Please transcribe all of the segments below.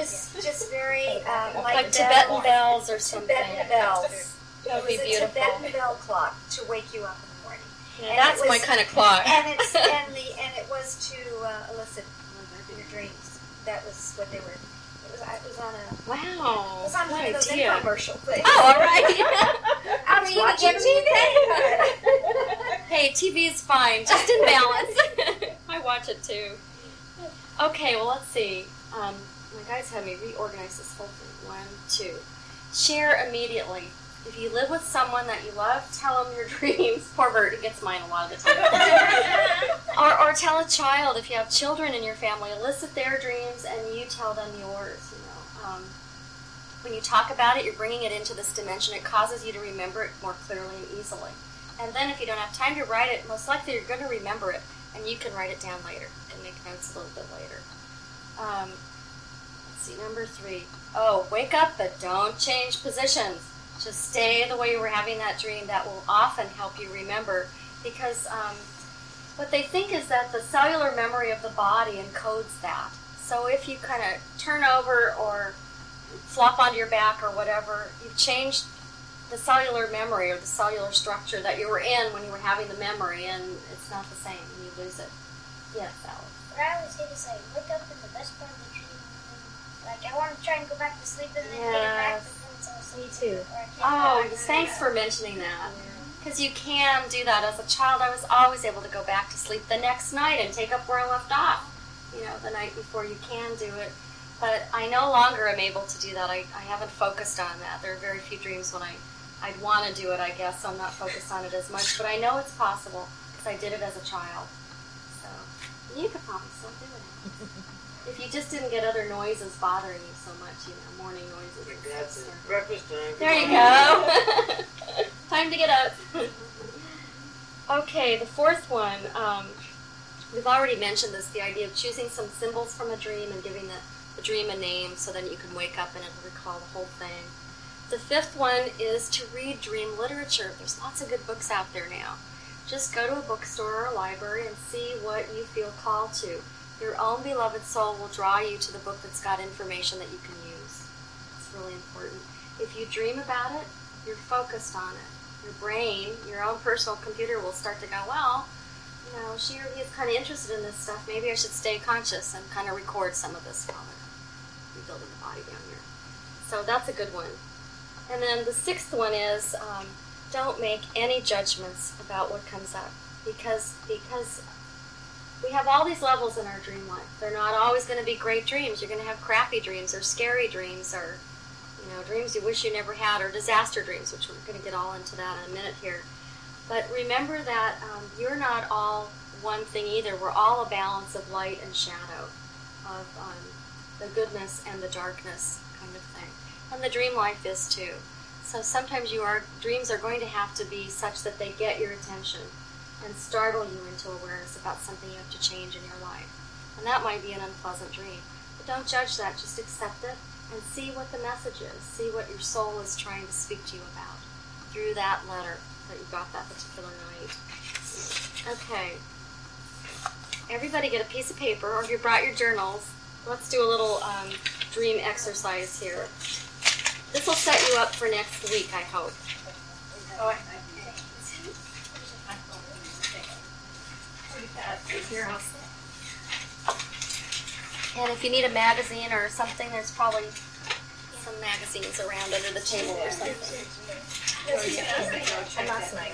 just very like Tibetan bells or something. Tibetan bells. That would be beautiful. It was a Tibetan bell clock to wake you up in the morning. Yeah, that's my kind of clock. And it was to elicit your dreams. That was what they were. It was on a. Wow. It was on one of those infomercial things. Oh, all right. I was watching TV. Hey, TV is fine, just in balance. I watch it too. Okay, well, let's see. My guys had me reorganize this whole thing. 1, 2. Share immediately. If you live with someone that you love, tell them your dreams. Poor Bert, he gets mine a lot of the time. or tell a child. If you have children in your family, elicit their dreams and you tell them yours. When you talk about it, you're bringing it into this dimension. It causes you to remember it more clearly and easily. And then if you don't have time to write it, most likely you're going to remember it, and you can write it down later and make notes a little bit later. Let's see, number 3. Oh, wake up, but don't change positions. Just stay the way you were having that dream. That will often help you remember, because what they think is that the cellular memory of the body encodes that. So if you kind of turn over or flop onto your back or whatever, you've changed the cellular memory or the cellular structure that you were in when you were having the memory, and it's not the same when you lose it. Yes, Alice? What I always hate is wake up in the best part of the dream. I want to try and go back to sleep and then get it back, but then it's all Me too. Oh, thanks for mentioning that. Because you can do that. As a child, I was always able to go back to sleep the next night and take up where I left off. The night before. You can do it. But I no longer am able to do that. I haven't focused on that. There are very few dreams when I'd want to do it, I guess, so I'm not focused on it as much. But I know it's possible because I did it as a child. So you could probably still do it. If you just didn't get other noises bothering you so much, morning noises. That's it. Breakfast time. There you go. Time to get up. Okay, the 4th one. We've already mentioned this, the idea of choosing some symbols from a dream and giving the dream a name so then you can wake up and it'll recall the whole thing. The 5th one is to read dream literature. There's lots of good books out there now. Just go to a bookstore or a library and see what you feel called to. Your own beloved soul will draw you to the book that's got information that you can use. It's really important. If you dream about it, you're focused on it. Your brain, your own personal computer will start to go, well, she or he is kind of interested in this stuff. Maybe I should stay conscious and kind of record some of this while they're rebuilding the body down here. So that's a good one. And then the 6th one is don't make any judgments about what comes up, because we have all these levels in our dream life. They're not always going to be great dreams. You're going to have crappy dreams or scary dreams or dreams you wish you never had, or disaster dreams, which we're going to get all into that in a minute here. But remember that you're not all one thing either. We're all a balance of light and shadow, of the goodness and the darkness kind of thing. And the dream life is too. So sometimes dreams are going to have to be such that they get your attention and startle you into awareness about something you have to change in your life. And that might be an unpleasant dream. But don't judge that. Just accept it and see what the message is. See what your soul is trying to speak to you about through that letter that you got that particular night. Okay. Everybody get a piece of paper, or if you brought your journals, let's do a little dream exercise here. This will set you up for next week, I hope. And if you need a magazine or something, there's probably some magazines around under the table or something. I'm not saying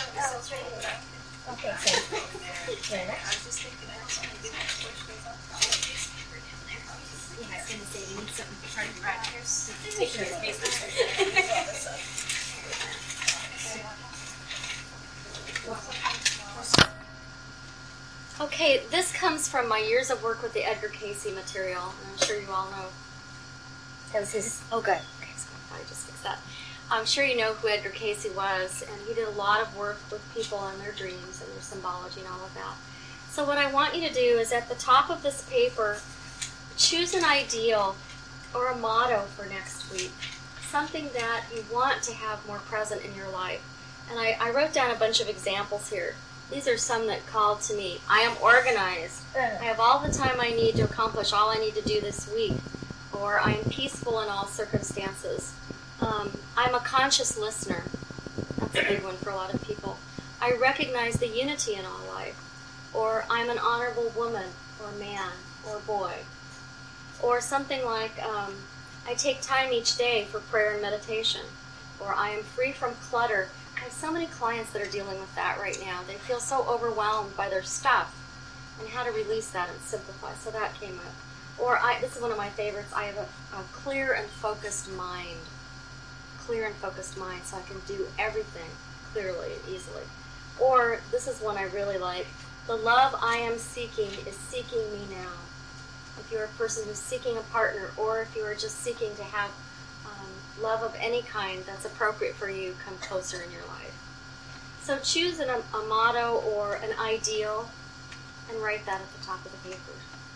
Okay, so very much. I was just thinking I was going to do my questions up. Yeah, I was going to say we need something to try to practice. Take your papers. Okay, this comes from my years of work with the Edgar Cayce material, and I'm sure you all know. That was his. Oh, good. Okay, so I just fixed that. I'm sure you know who Edgar Cayce was, and he did a lot of work with people and their dreams and their symbology and all of that. So what I want you to do is at the top of this paper, choose an ideal or a motto for next week, something that you want to have more present in your life. And I wrote down a bunch of examples here. These are some that called to me. I am organized. I have all the time I need to accomplish all I need to do this week. or I am peaceful in all circumstances. I'm a conscious listener. That's a big one for a lot of people. I recognize the unity in all life. Or I'm an honorable woman, or man, or boy. Or something like, I take time each day for prayer and meditation. Or I am free from clutter. I have so many clients that are dealing with that right now. They feel so overwhelmed by their stuff and how to release that and simplify. So that came up. Or this is one of my favorites. I have a clear and focused mind. Clear and focused mind, so I can do everything clearly and easily. Or this is one I really like. The love I am seeking is seeking me now. If you're a person who's seeking a partner, or if you are just seeking to have love of any kind that's appropriate for you, come closer in your life. So choose a motto or an ideal and write that at the top of the paper.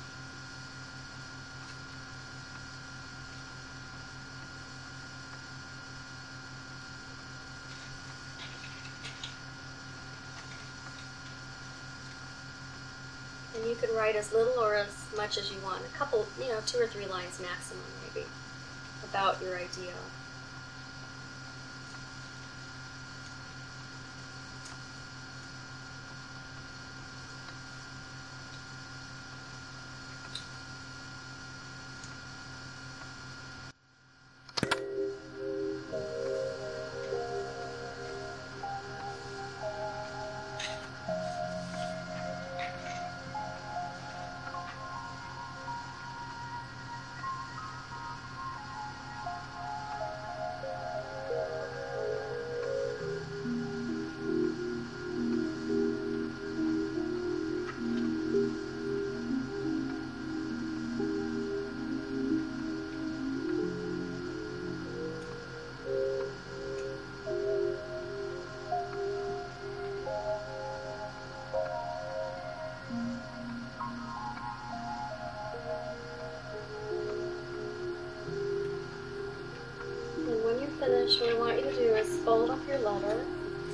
And you can write as little or as much as you want. A couple, 2 or 3 lines maximum maybe, about your ideal. Finish, what I want you to do is fold up your letter.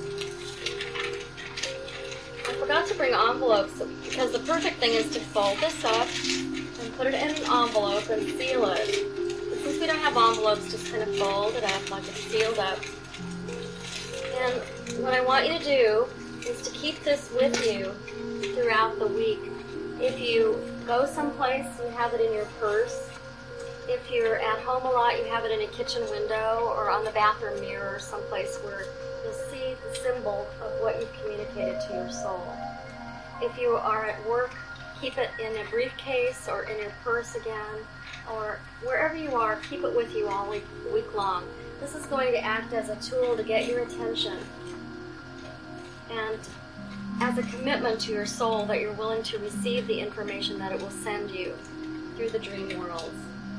I forgot to bring envelopes because the perfect thing is to fold this up and put it in an envelope and seal it. But since we don't have envelopes, just kind of fold it up like it's sealed up. And what I want you to do is to keep this with you throughout the week. If you go someplace, you have it in your purse. If you're at home a lot, you have it in a kitchen window or on the bathroom mirror, someplace where you'll see the symbol of what you've communicated to your soul. If you are at work, keep it in a briefcase or in your purse again, or wherever you are, keep it with you all week long. This is going to act as a tool to get your attention and as a commitment to your soul that you're willing to receive the information that it will send you through the dream worlds.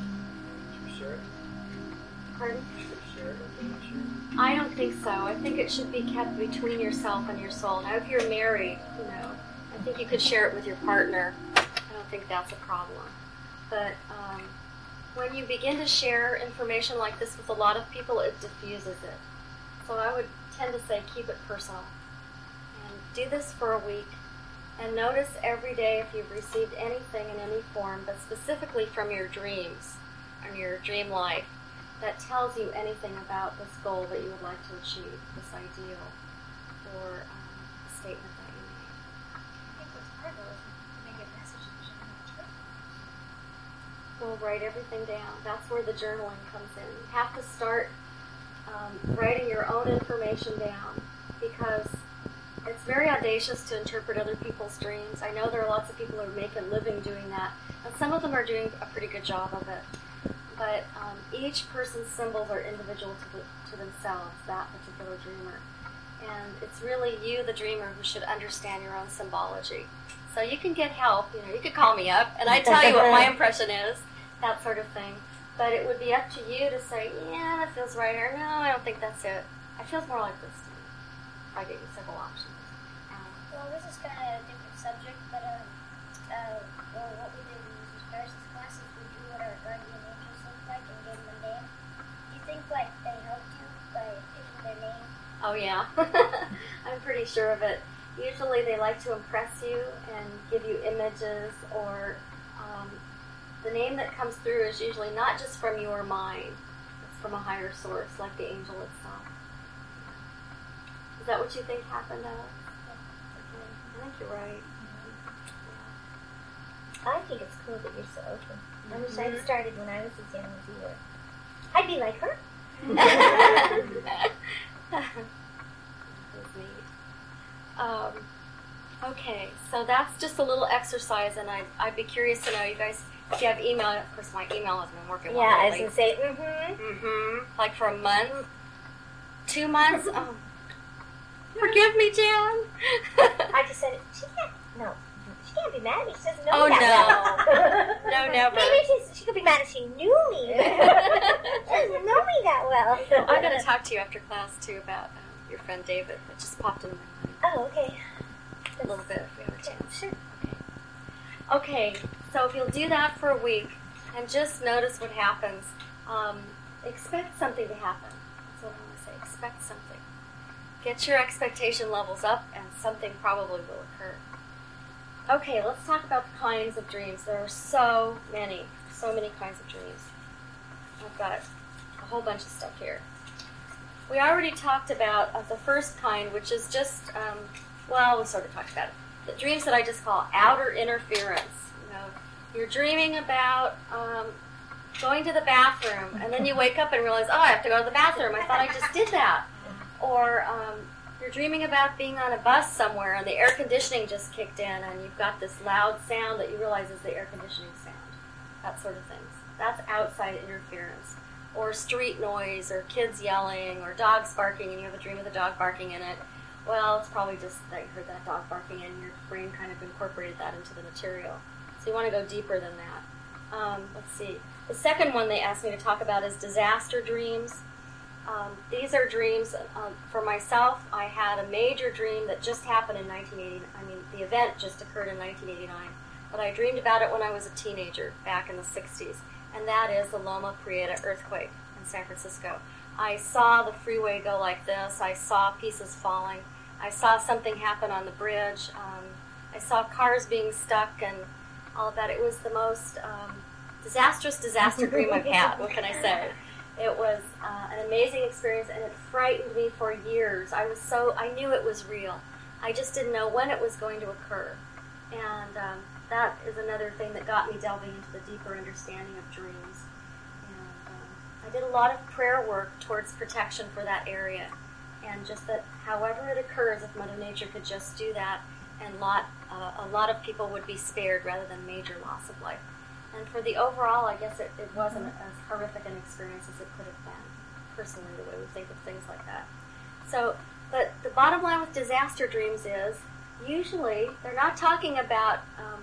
Pardon? I don't think so. I think it should be kept between yourself and your soul. Now, if you're married, I think you could share it with your partner. I don't think that's a problem. But when you begin to share information like this with a lot of people, it diffuses it. So I would tend to say keep it personal. And do this for a week. And notice every day if you've received anything in any form, but specifically from your dreams and your dream life, that tells you anything about this goal that you would like to achieve, this ideal, or a statement that you made. I think what's hard though is to make a message and share it with people. We'll write everything down. That's where the journaling comes in. You have to start writing your own information down because it's very audacious to interpret other people's dreams. I know there are lots of people who make a living doing that, and some of them are doing a pretty good job of it. But each person's symbols are individual to themselves, that particular dreamer. And it's really you, the dreamer, who should understand your own symbology. So you can get help. You could call me up, and I tell you what my impression is, that sort of thing. But it would be up to you to say, yeah, that feels right, or no, I don't think that's it. It feels more like this to me. I give you several options. Well, this is kind of a different subject, but what we did in these first classes, we drew what our guardian angels looked like and gave them a name. Do you think they helped you by picking their name? Oh yeah, I'm pretty sure of it. Usually they like to impress you and give you images or the name that comes through is usually not just from your mind, it's from a higher source, like the angel itself. Is that what you think happened, Alex? Okay. I think you're right. I think it's cool that you're so open. I wish I'd started when I was as young as you were. I'd be like her. That was neat. Okay, so that's just a little exercise, and I'd be curious to know, you guys, if you have email. Of course, my email has been working well Yeah, I was lately. going to say, Like for a month, 2 months. Oh, forgive me, Jan. I just said, she can't be mad at me. She doesn't know Oh, me that well. No, never. Maybe she could be mad if she knew me. She doesn't know me that well. I'm going to talk to you after class, too, about your friend David. That just popped into my mind Oh, okay. a little bit, if we have a chance. Sure. Okay, so if you'll do that for a week and just notice what happens, expect something to happen. That's what I want to say. Expect something. Get your expectation levels up, and something probably will occur. Okay, let's talk about the kinds of dreams. There are so many kinds of dreams. I've got a whole bunch of stuff here. We already talked about the first kind, which is just, we sort of talked about it. The dreams that I just call outer interference. You know, you're dreaming about going to the bathroom, and then you wake up and realize, oh, I have to go to the bathroom. I thought I just did that. Or you're dreaming about being on a bus somewhere, and the air conditioning just kicked in, and you've got this loud sound that you realize is the air conditioning sound. That sort of things. That's outside interference. Or street noise, or kids yelling, or dogs barking, and you have a dream of the dog barking in it. Well, it's probably just that you heard that dog barking, and your brain kind of incorporated that into the material. So you want to go deeper than that. Let's see. The second one they asked me to talk about is disaster dreams. These are dreams, for myself, I had a major dream that just happened in 1980. I mean, the event just occurred in 1989, but I dreamed about it when I was a teenager, back in the 60s, and that is the Loma Prieta earthquake in San Francisco. I saw the freeway go like this. I saw pieces falling. I saw something happen on the bridge. I saw cars being stuck and all of that. It was the most disastrous disaster dream I've had. What can I say? It was an amazing experience, and it frightened me for years. I knew it was real. I just didn't know when it was going to occur. And that is another thing that got me delving into the deeper understanding of dreams. And I did a lot of prayer work towards protection for that area. And just that however it occurs, if Mother Nature could just do that, and a lot of people would be spared rather than major loss of life. And for the overall, I guess it wasn't as horrific an experience as it could have been, personally, the way we think of things like that. So, but the bottom line with disaster dreams is, usually, they're not talking about,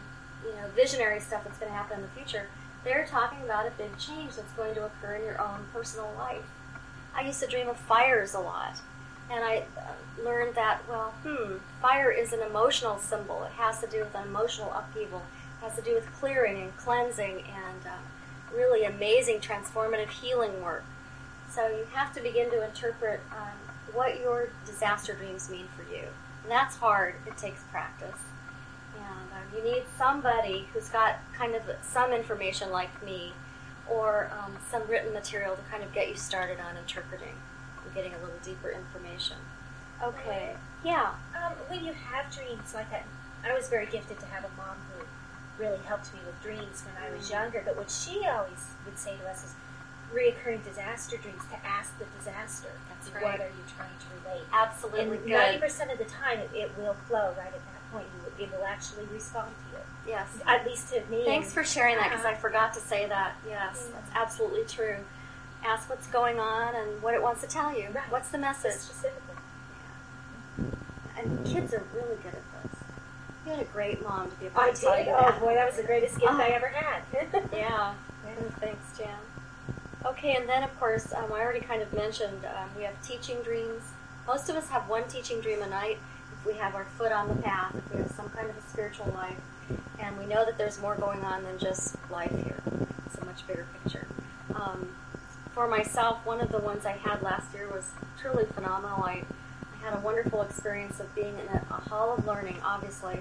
visionary stuff that's going to happen in the future. They're talking about a big change that's going to occur in your own personal life. I used to dream of fires a lot. And I learned that, fire is an emotional symbol. It has to do with an emotional upheaval. It has to do with clearing and cleansing and really amazing transformative healing work. So you have to begin to interpret what your disaster dreams mean for you. And that's hard. It takes practice. And you need somebody who's got kind of some information like me, or some written material to kind of get you started on interpreting and getting a little deeper information. Okay. Yeah. When you have dreams like that, I was very gifted to have a mom who really helped me with dreams when I was younger, but what she always would say to us is reoccurring disaster dreams, to ask the disaster, That's what right. are you trying to relate? Absolutely And good. 90% of the time it will flow right at that point. It will actually respond to you. Yes. At least to me. Thanks for sharing that, because I forgot to say that. Yes, that's absolutely true. Ask what's going on and what it wants to tell you. Right. What's the message? Specifically. And kids are really good at this. You had a great mom to be able I to tell did. you Oh that. boy, that was the greatest gift I ever had. Yeah. Thanks, Jan. Okay, and then of course, I already kind of mentioned we have teaching dreams. Most of us have one teaching dream a night if we have our foot on the path, if we have some kind of a spiritual life, and we know that there's more going on than just life here. It's a much bigger picture. For myself, one of the ones I had last year was truly phenomenal. I had a wonderful experience of being in a hall of learning, obviously,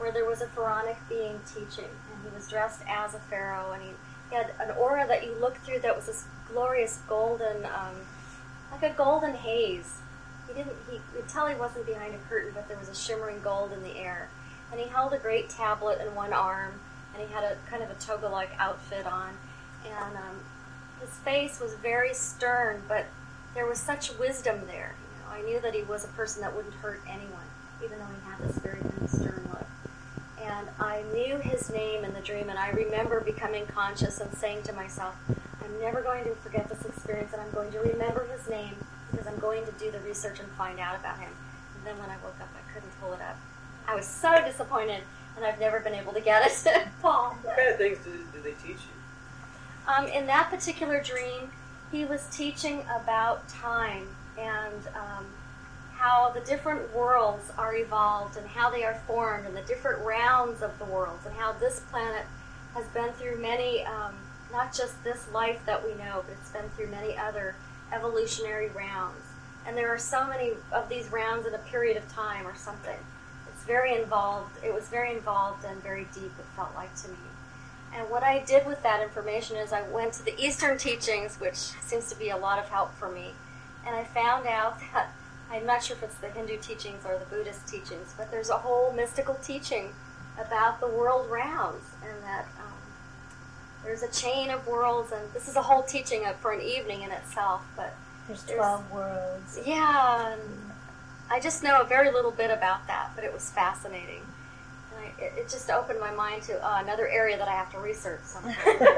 where there was a pharaonic being teaching, and he was dressed as a pharaoh, and he had an aura that you looked through that was this glorious golden, like a golden haze. You could tell he wasn't behind a curtain, but there was a shimmering gold in the air. And he held a great tablet in one arm, and he had a kind of a toga-like outfit on. And his face was very stern, but there was such wisdom there. I knew that he was a person that wouldn't hurt anyone, even though he had this very kind of stern look. And I knew his name in the dream, and I remember becoming conscious and saying to myself, I'm never going to forget this experience, and I'm going to remember his name because I'm going to do the research and find out about him. And then when I woke up, I couldn't pull it up. I was so disappointed, and I've never been able to get it. Paul. What kind of things do they teach you? In that particular dream, he was teaching about time and how the different worlds are evolved and how they are formed and the different rounds of the worlds and how this planet has been through many, not just this life that we know, but it's been through many other evolutionary rounds. And there are so many of these rounds in a period of time or something. It's very involved. It was very involved and very deep, it felt like to me. And what I did with that information is I went to the Eastern teachings, which seems to be a lot of help for me. And I found out that, I'm not sure if it's the Hindu teachings or the Buddhist teachings, but there's a whole mystical teaching about the world rounds, and that there's a chain of worlds, and this is a whole teaching for an evening in itself. But There's 12 worlds. Yeah, and I just know a very little bit about that, but it was fascinating. And it just opened my mind to another area that I have to research sometime.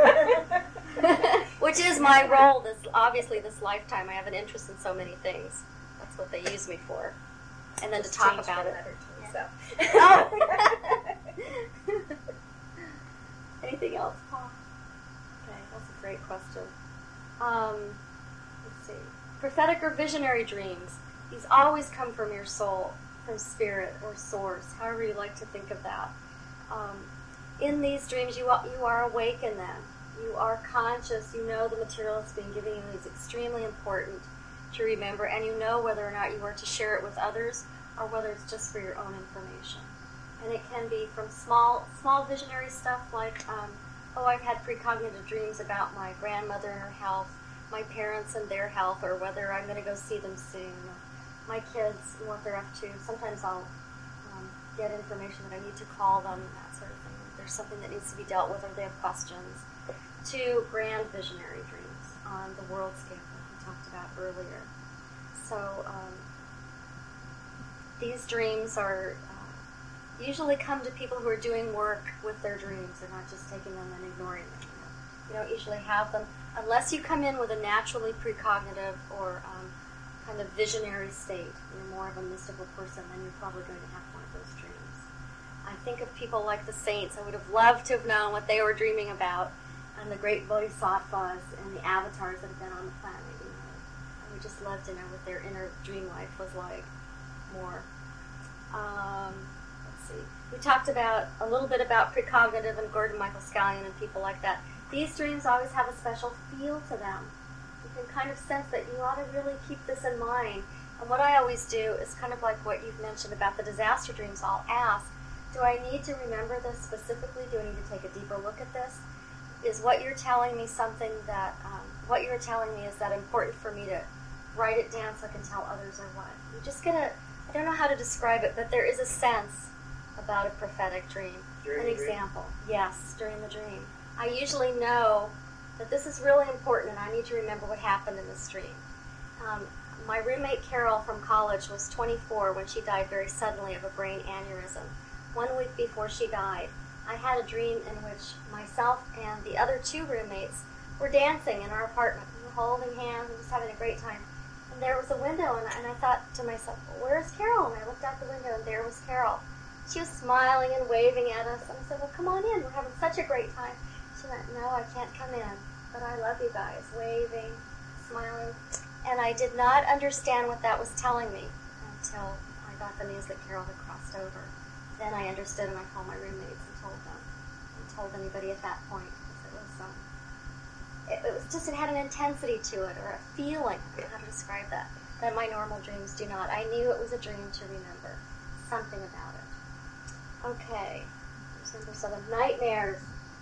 Which is my role, this lifetime. I have an interest in so many things. That's what they use me for. And then Just to talk changed about it. another team, so. Anything else, Paul? Okay, that's a great question. Let's see. Prophetic or visionary dreams. These always come from your soul, from spirit or source, however you like to think of that. In these dreams, you are awake in them. You are conscious. You know the material that's being given you is extremely important to remember, and you know whether or not you are to share it with others or whether it's just for your own information. And it can be from small visionary stuff like, I've had precognitive dreams about my grandmother and her health, my parents and their health, or whether I'm going to go see them soon, my kids and what they're up to. Sometimes I'll get information that I need to call them, that sort of thing. If there's something that needs to be dealt with or they have questions. To grand visionary dreams on the world scale that we talked about earlier. So these dreams are usually come to people who are doing work with their dreams. They're not just taking them and ignoring them. You don't usually have them unless you come in with a naturally precognitive or kind of visionary state. You're more of a mystical person, then you're probably going to have one of those dreams. I think of people like the saints. I would have loved to have known what they were dreaming about, and the great bodhisattvas and the avatars that have been on the planet. I would just love to know what their inner dream life was like more. Let's see. We talked about a little bit about precognitive and Gordon Michael Scallion and people like that. These dreams always have a special feel to them. You can kind of sense that you ought to really keep this in mind. And what I always do is kind of like what you've mentioned about the disaster dreams. I'll ask, do I need to remember this specifically? Do I need to take a deeper look at this? Is what you're telling me something that, what you're telling me is that important for me to write it down so I can tell others or what? You're just going to, I don't know how to describe it, but there is a sense about a prophetic dream. During An the dream? example. Yes, during the dream. I usually know that this is really important and I need to remember what happened in this dream. My roommate Carol from college was 24 when she died very suddenly of a brain aneurysm. 1 week before she died, I had a dream in which myself and the other 2 roommates were dancing in our apartment. We were holding hands and just having a great time. And there was a window, and I thought to myself, well, where's Carol? And I looked out the window, and there was Carol. She was smiling and waving at us, and I said, well, come on in. We're having such a great time. She went, no, I can't come in, but I love you guys, waving, smiling. And I did not understand what that was telling me until I got the news that Carol had crossed over. Then I understood, and I called my roommates and told them. I told anybody at that point, because it was just, it had an intensity to it, or a feeling, I don't know how to describe that my normal dreams do not. I knew it was a dream to remember something about it. Okay. Number 7. Nightmares.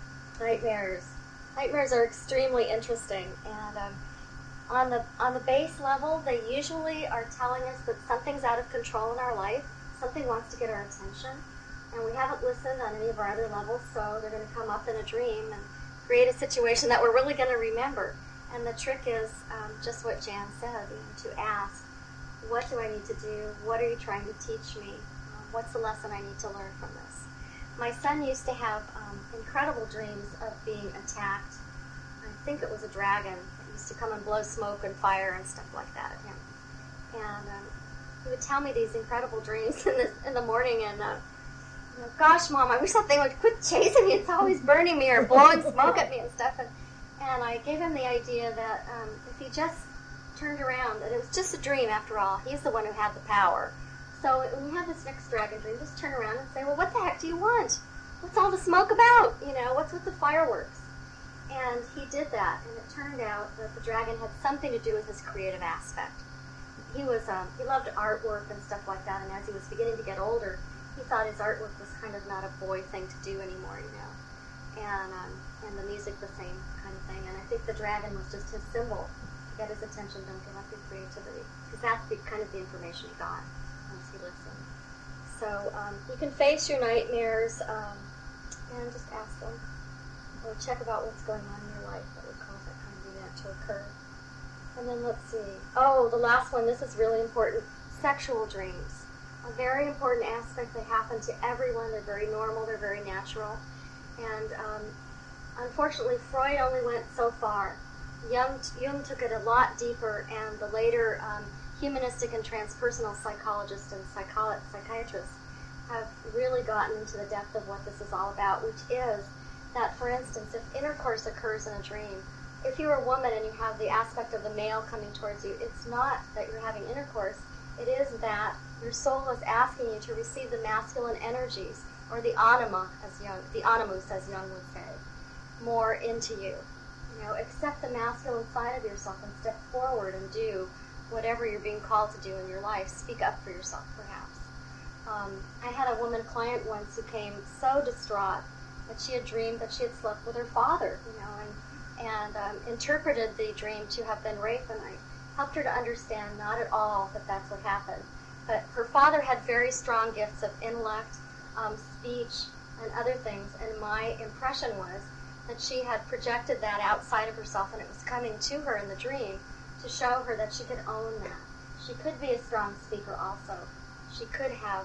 Nightmares are extremely interesting, and on the base level, they usually are telling us that something's out of control in our life. Something wants to get our attention, and we haven't listened on any of our other levels, so they're going to come up in a dream and create a situation that we're really going to remember. And the trick is just what Jan said, to ask, what do I need to do? What are you trying to teach me? What's the lesson I need to learn from this? My son used to have incredible dreams of being attacked. I think it was a dragon that used to come and blow smoke and fire and stuff like that at him. And he would tell me these incredible dreams in the morning, and gosh, Mom, I wish that thing would quit chasing me. It's always burning me or blowing smoke at me and stuff. And I gave him the idea that if he just turned around, that it was just a dream after all. He's the one who had the power. So when you have this next dragon dream, just turn around and say, well, what the heck do you want? What's all the smoke about? What's with the fireworks? And he did that, and it turned out that the dragon had something to do with his creative aspect. He loved artwork and stuff like that, and as he was beginning to get older, he thought his artwork was kind of not a boy thing to do anymore, and the music the same kind of thing. And I think the dragon was just his symbol to get his attention. Don't give up your creativity, because that's kind of the information he got once he listened. So you can face your nightmares and just ask them, or check about what's going on in your life that would cause that kind of event to occur. And then let's see. Oh, the last one. This is really important. Sexual dreams. A very important aspect. They happen to everyone. They're very normal. They're very natural. And unfortunately, Freud only went so far. Jung took it a lot deeper, and the later humanistic and transpersonal psychologists and psychiatrists have really gotten into the depth of what this is all about, which is that, for instance, if intercourse occurs in a dream, if you're a woman and you have the aspect of the male coming towards you, it's not that you're having intercourse. It is that your soul is asking you to receive the masculine energies, or the anima, the animus, as Jung would say, more into you. Accept the masculine side of yourself and step forward and do whatever you're being called to do in your life. Speak up for yourself, perhaps. I had a woman client once who came so distraught that she had dreamed that she had slept with her father, and interpreted the dream to have been rape, and I helped her to understand not at all that that's what happened. But her father had very strong gifts of intellect, speech, and other things, and my impression was that she had projected that outside of herself, and it was coming to her in the dream to show her that she could own that. She could be a strong speaker also. She could have,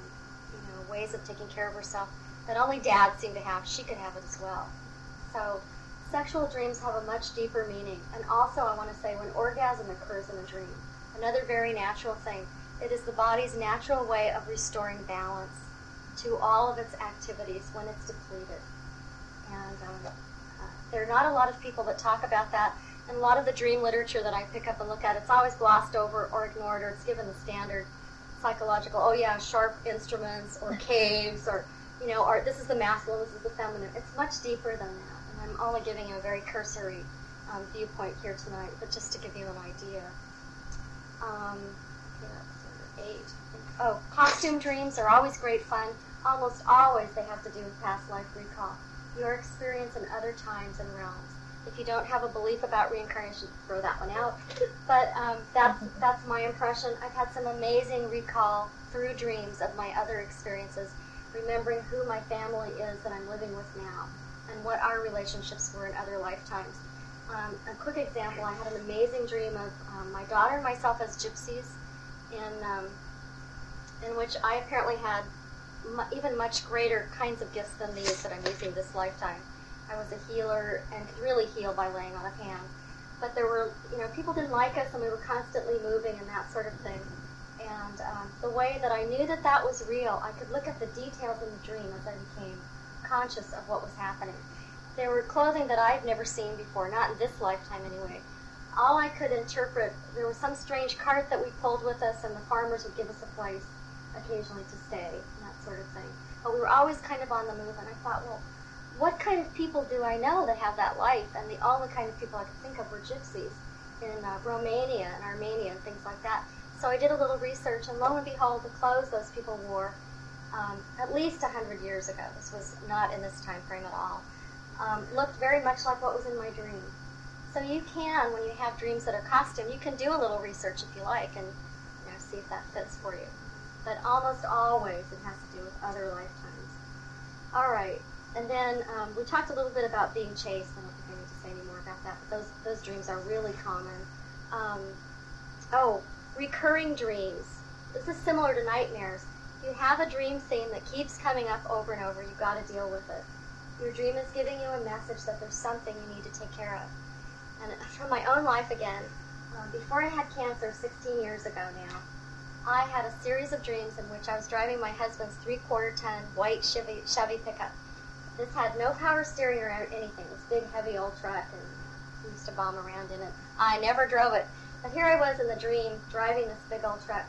ways of taking care of herself that only dads seem to have. She could have it as well. So sexual dreams have a much deeper meaning. And also, I want to say, when orgasm occurs in a dream, another very natural thing, it is the body's natural way of restoring balance to all of its activities when it's depleted. And there are not a lot of people that talk about that. And a lot of the dream literature that I pick up and look at, it's always glossed over or ignored, or it's given the standard psychological, sharp instruments, or caves, or this is the masculine, this is the feminine. It's much deeper than that. And I'm only giving you a very cursory viewpoint here tonight, but just to give you an idea. That's number 8. Oh, costume dreams are always great fun. Almost always they have to do with past life recall. Your experience in other times and realms. If you don't have a belief about reincarnation, throw that one out. But that's my impression. I've had some amazing recall through dreams of my other experiences, remembering who my family is that I'm living with now, and what our relationships were in other lifetimes. A quick example, I had an amazing dream of my daughter and myself as gypsies, in which I apparently had even much greater kinds of gifts than these that I'm using this lifetime. I was a healer and could really heal by laying on of hands. But there were, people didn't like us, and we were constantly moving and that sort of thing. And the way that I knew that that was real, I could look at the details in the dream as I became conscious of what was happening. There were clothing that I'd never seen before, not in this lifetime anyway. All I could interpret, there was some strange cart that we pulled with us, and the farmers would give us a place occasionally to stay, and that sort of thing. But we were always kind of on the move, and I thought, well, what kind of people do I know that have that life? And the only kind of people I could think of were gypsies in Romania and Armenia and things like that. So I did a little research, and lo and behold, the clothes those people wore at least 100 years ago. This was not in this time frame at all. Looked very much like what was in my dream. So you can, when you have dreams that are costume, you can do a little research if you like and see if that fits for you. But almost always it has to do with other lifetimes. All right. And then we talked a little bit about being chased. I don't think I need to say any more about that, but those dreams are really common. Recurring dreams. This is similar to nightmares. If you have a dream theme that keeps coming up over and over, you've got to deal with it. Your dream is giving you a message that there's something you need to take care of. And from my own life again, before I had cancer 16 years ago now, I had a series of dreams in which I was driving my husband's 3/4-ton white Chevy pickup. This had no power steering or anything. It was a big, heavy old truck, and he used to bomb around in it. I never drove it. But here I was in the dream, driving this big old truck.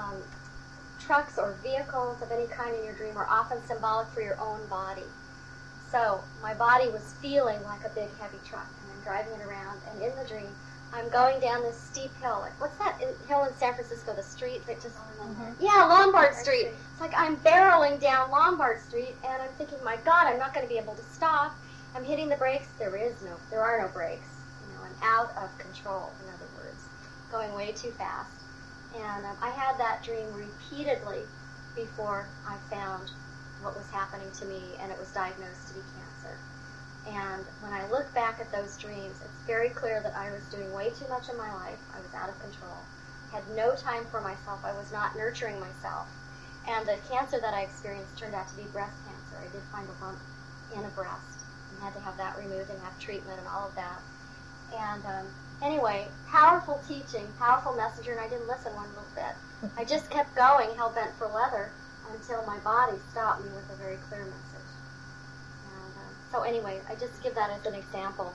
Trucks or vehicles of any kind in your dream are often symbolic for your own body. So my body was feeling like a big, heavy truck, and I'm driving it around, and in the dream, I'm going down this steep hill. Like, what's that hill in San Francisco, the street that just... Yeah, Lombard Street. It's like I'm barreling down Lombard Street, and I'm thinking, my God, I'm not going to be able to stop. I'm hitting the brakes. There are no brakes. I'm out of control, in other words, going way too fast. And I had that dream repeatedly before I found what was happening to me, and it was diagnosed to be cancer. And when I look back at those dreams, it's very clear that I was doing way too much in my life. I was out of control. Had no time for myself. I was not nurturing myself. And the cancer that I experienced turned out to be breast cancer. I did find a lump in a breast and had to have that removed and have treatment and all of that. And anyway, powerful teaching, powerful messenger, and I didn't listen one little bit. I just kept going, hell-bent for leather, until my body stopped me with a very clear message. And so anyway, I just give that as an example.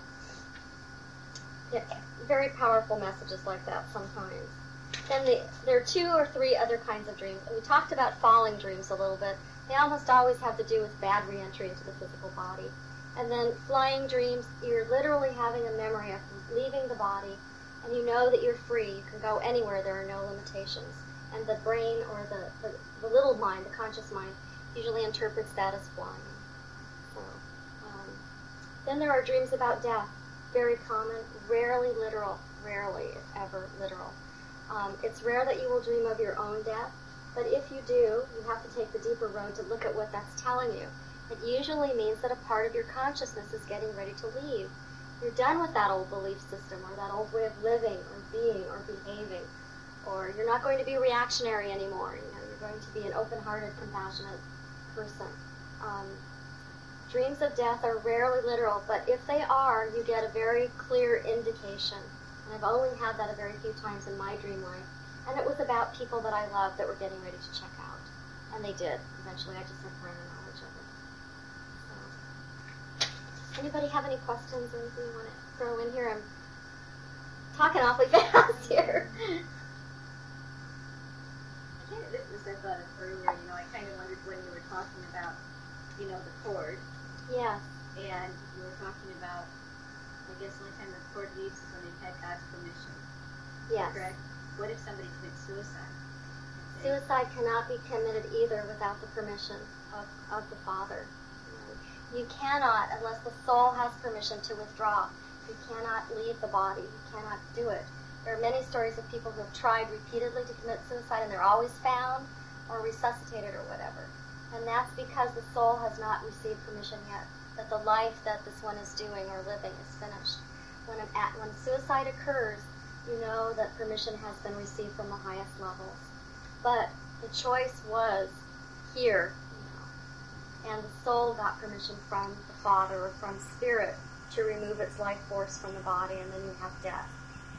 Yeah, very powerful messages like that sometimes. Then there are 2 or 3 other kinds of dreams. We talked about falling dreams a little bit. They almost always have to do with bad reentry into the physical body. And then flying dreams, you're literally having a memory of leaving the body, and you know that you're free. You can go anywhere. There are no limitations. And the brain, or the little mind, the conscious mind, usually interprets that as flying. So, then there are dreams about death. Very common, rarely literal, rarely if ever literal. It's rare that you will dream of your own death, but if you do, you have to take the deeper road to look at what that's telling you. It usually means that a part of your consciousness is getting ready to leave. You're done with that old belief system, or that old way of living, or being, or behaving, or you're not going to be reactionary anymore. You're going to be an open-hearted, compassionate person. Dreams of death are rarely literal, but if they are, you get a very clear indication. And I've only had that a very few times in my dream life. And it was about people that I loved that were getting ready to check out. And they did. Eventually, I just had prior knowledge of it. So, anybody have any questions or anything you want to throw in here? I'm talking awfully fast here. I thought of earlier, I kind of wondered when you were talking about, the cord. Yeah. And you were talking about, I guess the only time the cord leaves is when they've had God's permission. Yes. Correct? What if somebody commits suicide? Suicide cannot be committed either without the permission of the Father. You cannot, unless the soul has permission to withdraw. You cannot leave the body. You cannot do it. There are many stories of people who have tried repeatedly to commit suicide, and they're always found or resuscitated or whatever. And that's because the soul has not received permission yet, that the life that this one is doing or living is finished. When suicide occurs, you know that permission has been received from the highest levels. But the choice was here, and the soul got permission from the Father or from Spirit to remove its life force from the body, and then you have death.